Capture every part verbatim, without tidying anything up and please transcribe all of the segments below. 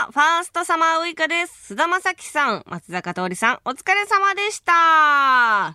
はファーストサマーウイカです。菅田将暉さん、松坂桃李さん、お疲れ様でした。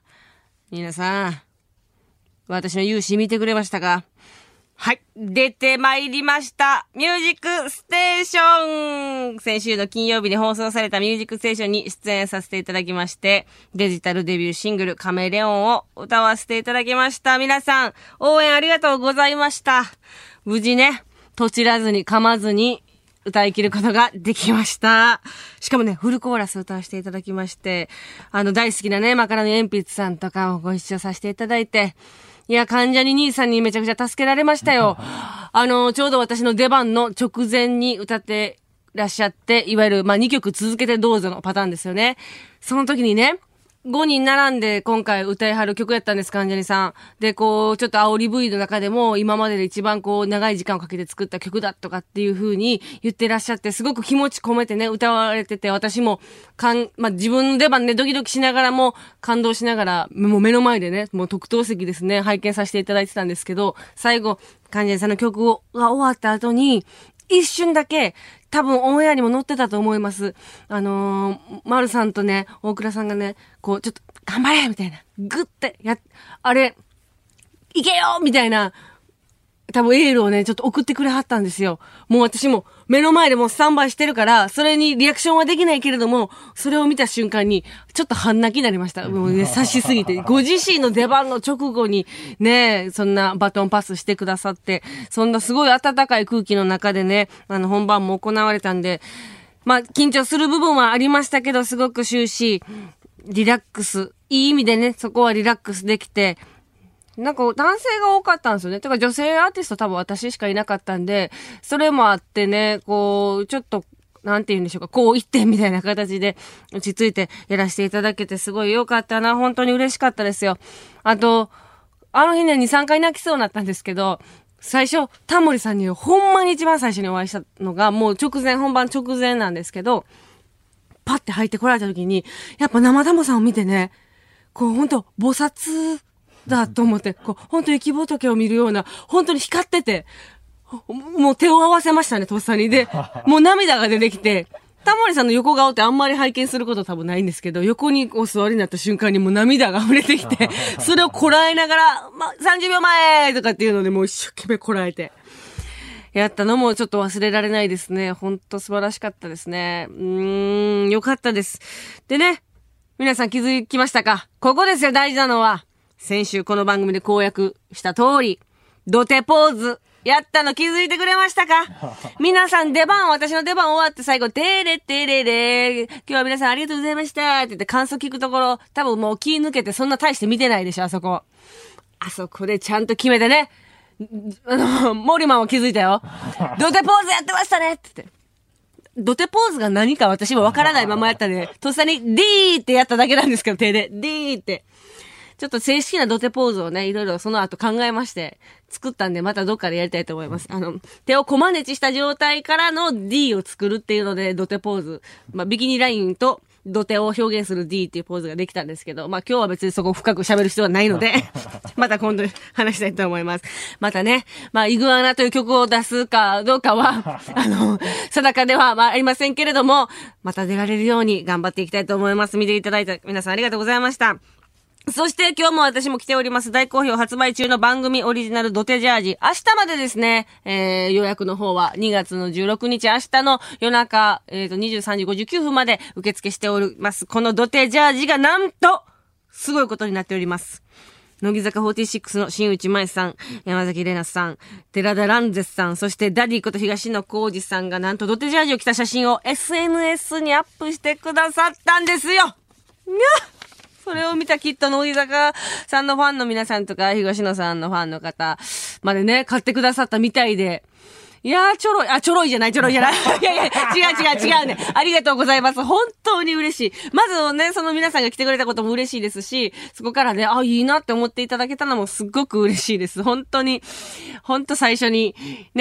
皆さん、私の勇姿見てくれましたか？はい。出てまいりました。ミュージックステーション。先週の金曜日に放送されたミュージックステーションに出演させていただきまして、デジタルデビューシングルカメレオンを歌わせていただきました。皆さん、応援ありがとうございました。無事ね、とちらずに噛まずに歌い切ることができました。しかもね、フルコーラス歌わせていただきまして、あの大好きなね、マカロニ鉛筆さんとかをご一緒させていただいて、いや、関ジャニ兄さんにめちゃくちゃ助けられましたよ。あの、ちょうど私の出番の直前に歌ってらっしゃって、いわゆる、まあ、にきょく続けてどうぞのパターンですよね。その時にね、ごにん並んで今回歌いはる曲やったんです、関ジャニさん。で、こう、ちょっと煽り V の中でも今までで一番こう、長い時間をかけて作った曲だとかっていう風に言ってらっしゃって、すごく気持ち込めてね、歌われてて、私も、かん、まあ、自分の出番ね、ドキドキしながらも、感動しながら、もう目の前でね、もう特等席ですね、拝見させていただいてたんですけど、最後、関ジャニさんの曲をが終わった後に、一瞬だけ、多分オンエアにも載ってたと思います。あのー、丸さんとね、大倉さんがね、こう、ちょっと、頑張れみたいな。グッて、や、あれ、いけよみたいな、多分エールをね、ちょっと送ってくれはったんですよ。もう私も、目の前でもうスタンバイしてるから、それにリアクションはできないけれども、それを見た瞬間に、ちょっと半泣きになりました。もうね、優しすぎて。ご自身の出番の直後に、ね、そんなバトンパスしてくださって、そんなすごい温かい空気の中でね、あの、本番も行われたんで、まあ、緊張する部分はありましたけど、すごく終始、リラックス、いい意味でね、そこはリラックスできて、なんか男性が多かったんですよね。てか女性アーティスト多分私しかいなかったんで、それもあってね、こう、ちょっと、なんて言うんでしょうか、こう一点みたいな形で落ち着いてやらせていただけてすごい良かったな。本当に嬉しかったですよ。あと、あの日ね、に、さんかい泣きそうになったんですけど、最初、タモリさんにほんまに一番最初にお会いしたのが、もう直前、本番直前なんですけど、パッて入ってこられた時に、やっぱ生タモさんを見てね、こうほんと、菩薩だと思って、こう、ほんと雪仏を見るような、本当に光ってて、もう手を合わせましたね、とっさに。で、もう涙が出てきて、タモリさんの横顔ってあんまり拝見すること多分ないんですけど、横にお座りになった瞬間にもう涙が溢れてきて、それをこらえながら、ま、さんじゅうびょうまえとかっていうのでもう一生懸命こらえて、やったのもちょっと忘れられないですね。ほんと素晴らしかったですね。うーん、よかったです。でね、皆さん気づきましたか？ここですよ、大事なのは。先週この番組で公約した通り、土手ポーズ、やったの気づいてくれましたか？皆さん出番、私の出番終わって最後、てーれってれれ、今日は皆さんありがとうございましたって言って感想聞くところ、多分もう気抜けてそんな大して見てないでしょ、あそこ。あそこでちゃんと決めてね。あの、森マンは気づいたよ。土手ポーズやってましたねって言って。土手ポーズが何か私もわからないままやったね。とっさに D ってやっただけなんですけど、手で。D って。ちょっと正式な土手ポーズをね、いろいろその後考えまして、作ったんでまたどっかでやりたいと思います。あの、手をコマネチした状態からの D を作るっていうので、土手ポーズ。まあ、ビキニラインと土手を表現する D っていうポーズができたんですけど、まあ今日は別にそこ深く喋る必要はないので、また今度話したいと思います。またね、まあイグアナという曲を出すかどうかは、あの、定かではまあありませんけれども、また出られるように頑張っていきたいと思います。見ていただいた皆さんありがとうございました。そして今日も私も来ております大好評発売中の番組オリジナル土手ジャージ。明日までですね、えー、予約の方はにがつのじゅうろくにち明日の夜中、えーと、にじゅうさんじごじゅうきゅうふんまで受付しております。この土手ジャージがなんと、すごいことになっております。乃木坂フォーティーシックスの新内舞さん、山崎怜奈さん、寺田蘭絶さん、そしてダディこと東野幸治さんがなんと土手ジャージを着た写真を エスエヌエス にアップしてくださったんですよ。にゃっそれを見たきっと乃木坂さんのファンの皆さんとか、東野さんのファンの方までね、買ってくださったみたいで。いやー、ちょろい、あ、ちょろいじゃない、ちょろいじゃない。いやいや、違う違う違うね。ありがとうございます。本当に嬉しい。まずね、その皆さんが来てくれたことも嬉しいですし、そこからね、あ、いいなって思っていただけたのもすっごく嬉しいです。本当に、本当最初に、ね、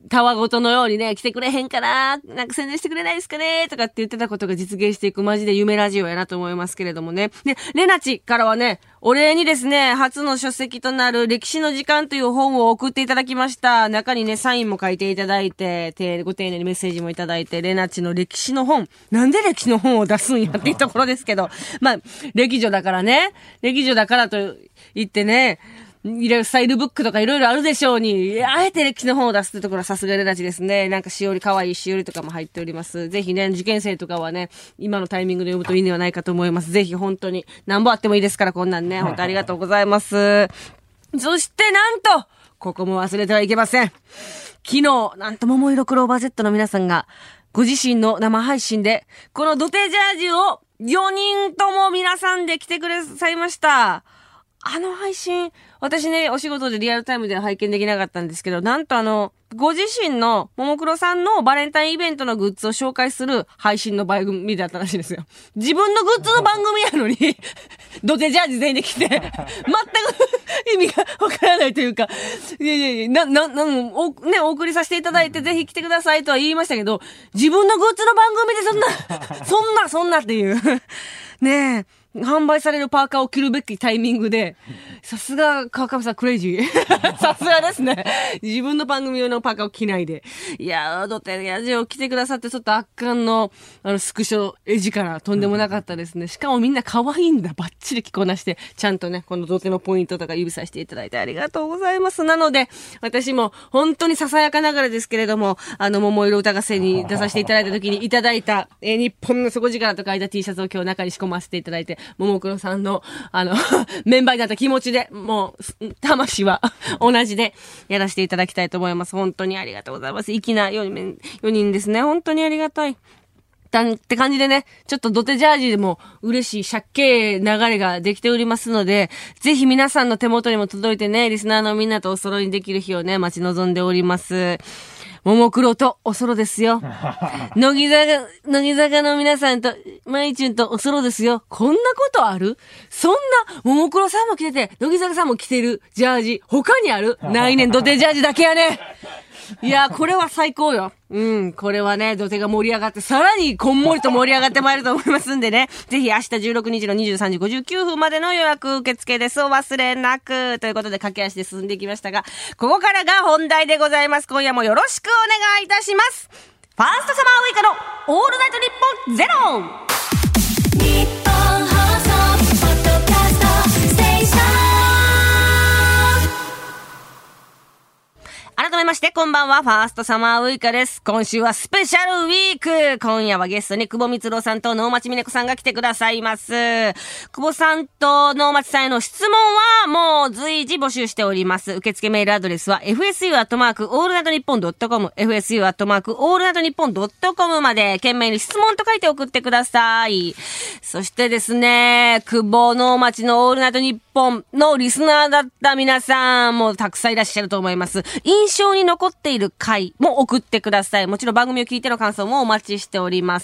たわごとのようにね、来てくれへんかな、なんか宣伝してくれないですかねとかって言ってたことが実現していくマジで夢ラジオやなと思いますけれどもね。で、レナチからはね、お礼にですね、初の書籍となる歴史の時間という本を送っていただきました。中にね、サインも書いていただいて、ご丁寧にメッセージもいただいて、レナチの歴史の本、なんで歴史の本を出すんやっていうところですけど、まあ、歴女だからね、歴女だからと言ってね、いろいろスタイルブックとかいろいろあるでしょうに、あえて歴史の本を出すってところはさすがレナチですね。なんかしおり、かわいいしおりとかも入っております。ぜひね、受験生とかはね、今のタイミングで読むといいんではないかと思います。ぜひ本当に、何本あってもいいですから、こんなんね、本当ありがとうございます。そしてなんと、ここも忘れてはいけません。昨日、なんと桃色クローバー Z の皆さんが、ご自身の生配信で、この土手ジャージをよにんとも皆さんで来てくださいました。あの配信、私ね、お仕事でリアルタイムでは拝見できなかったんですけど、なんとあの、ご自身の、ももクロさんのバレンタインイベントのグッズを紹介する配信の番組だったらしいですよ。自分のグッズの番組やのに、土手ジャージ全員で来て、全く意味がわからないというか、いやいやいや、な、な、な、お、ね、お送りさせていただいて、ぜひ来てくださいとは言いましたけど、自分のグッズの番組でそんな、そんな、そんなっていう。ねえ。販売されるパーカーを着るべきタイミングで、さすが川上さんクレイジー。さすがですね。自分の番組用のパーカーを着ないで。いやー、ドテヤジを着てくださってちょっと圧巻の、あの、スクショ、絵力とんでもなかったですね。しかもみんな可愛いんだ。バッチリ着こなして、ちゃんとね、このドテのポイントとか指さしていただいてありがとうございます。なので、私も本当にささやかながらですけれども、あの、桃色歌合戦に出させていただいた時にいただいた、えー、日本の底力と書いた T シャツを今日中に仕込ませていただいて、ももクロさんの、あの、メンバーになった気持ちで、もう、魂は同じでやらせていただきたいと思います。本当にありがとうございます。粋なよにんですね。本当にありがたい。って感じでね、ちょっとドテジャージでも嬉しい借景流れができておりますので、ぜひ皆さんの手元にも届いてね、リスナーのみんなとお揃いにできる日をね、待ち望んでおります。ももクロとおそろですよ。乃木坂、乃木坂の皆さんと、まいちゅんとおそろですよ。こんなことある？そんな、ももクロさんも着てて、乃木坂さんも着てるジャージ、他にある？ないねん、土手ジャージだけやね。いや、これは最高よ。うん、これはね、土手が盛り上がって、さらにこんもりと盛り上がってまいると思いますんでね。ぜひ明日じゅうろくにちのにじゅうさんじごじゅうきゅうふんまでの予約受付です。お忘れなく。ということで駆け足で進んでいきましたが、ここからが本題でございます。今夜もよろしくお願いいたします。ファーストサマーウイカのオールナイトニッポンゼロ。日本放送ポッドキャストステーション。改めまして、こんばんは、ファーストサマーウイカです。今週はスペシャルウィーク。今夜はゲストに久保光郎さんと能町みね子さんが来てくださいます。久保さんと能町さんへの質問はもう随時募集しております。受付メールアドレスは エフエスユー アットマーク オールナイトニッポン ドットコム エフエスユー アットマーク オールナイトニッポン ドットコム まで懸命に質問と書いて送ってください。そしてですね、久保能町のオールナイトニッポンのリスナーだった皆さんもたくさんいらっしゃると思います。印象に残っている回も送ってください。もちろん番組を聞いての感想もお待ちしております。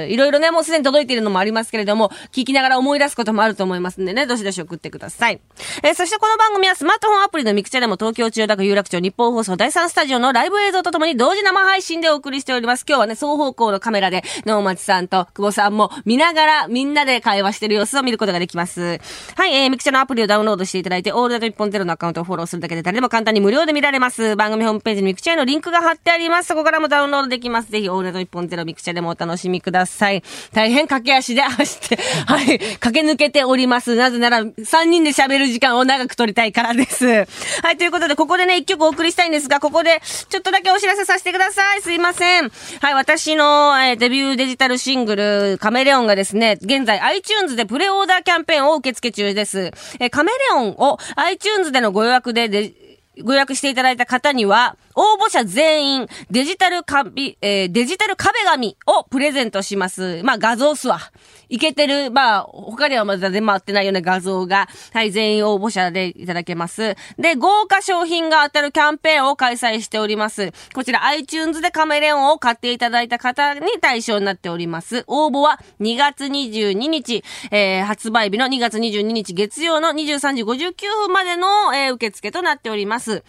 いろいろね、もうすでに届いているのもありますけれども、聞きながら思い出すこともあると思いますんでね、どしどし送ってください。えー、そしてこの番組はスマートフォンアプリのミクチャでも東京千代田区有楽町日本放送だいさんスタジオのライブ映像とともに同時生配信でお送りしております。今日はね、双方向のカメラで能町さんと久保さんも見ながらみんなで会話している様子を見ることができます。はい、えー、ミクチャのアプリをダウンロードしていただいて、オールナイトニッポンゼロのアカウントをフォローするだけで誰でも簡単に無料で見られます。番組ホームページにミクチャへのリンクが貼ってあります。そこからもダウンロードできます。ぜひオールナイトニッポンゼロミクチャでもお楽しみください。大変駆け足で走って、はい、駆け抜けております。なぜならさんにんで喋る時間を長く取りたいからです。はい、ということでここでね、一曲お送りしたいんですが、ここでちょっとだけお知らせさせてください。すいません。はい、私の、えー、デビューデジタルシングルカメレオンがですね、現在 iTunes でプレオーダーキャンペーンを受付中です。えー、カメレオンを iTunes でのご予約ででご予約していただいた方には、応募者全員デジタル壁、えー、デジタル壁紙をプレゼントします。まあ画像っすわ。いけてる、まあ他にはまだ出回ってないような画像が、はい、全員応募者でいただけます。で、豪華商品が当たるキャンペーンを開催しております。こちら iTunes でカメレオンを買っていただいた方に対象になっております。応募はにがつにじゅうににち、えー、発売日のにがつにじゅうににち月曜のにじゅうさんじごじゅうきゅうふんまでの、えー、受付となっております。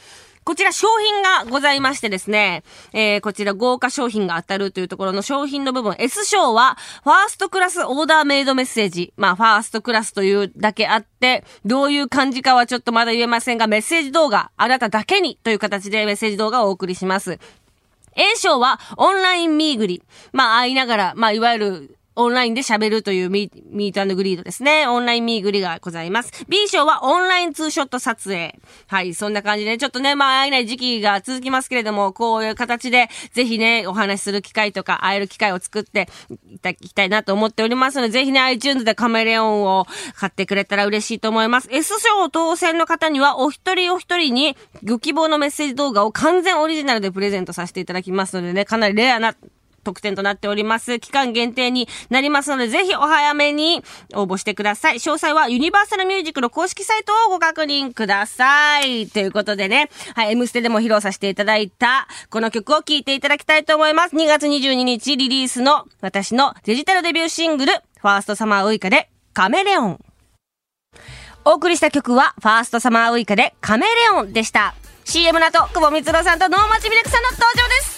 こちら商品がございましてですね、えー、こちら豪華商品が当たるというところの商品の部分、S 賞は、ファーストクラスオーダーメイドメッセージ。まあ、ファーストクラスというだけあって、どういう感じかはちょっとまだ言えませんが、メッセージ動画、あなただけにという形でメッセージ動画をお送りします。A 賞は、オンラインミーグリ。まあ、会いながら、まあ、いわゆる、オンラインで喋るというミート&グリードですね。オンラインミーグリがございます。B 賞はオンラインツーショット撮影。はい、そんな感じで、ちょっとね、まあ会えない時期が続きますけれども、こういう形で、ぜひね、お話しする機会とか、会える機会を作っていただきたいなと思っておりますので、ぜひね、iTunes でカメレオンを買ってくれたら嬉しいと思います。S 賞当選の方には、お一人お一人に、ご希望のメッセージ動画を完全オリジナルでプレゼントさせていただきますのでね、かなりレアな、特典となっております。期間限定になりますので、ぜひお早めに応募してください。詳細はユニバーサルミュージックの公式サイトをご確認ください。ということでね、はい、M ステでも披露させていただいた、この曲を聴いていただきたいと思います。にがつにじゅうににちリリースの私のデジタルデビューシングル、ファーストサマーウイカでカメレオン。お送りした曲は、ファーストサマーウイカでカメレオンでした。シーエム の後、久保光郎さんと能町みね子さんの登場です。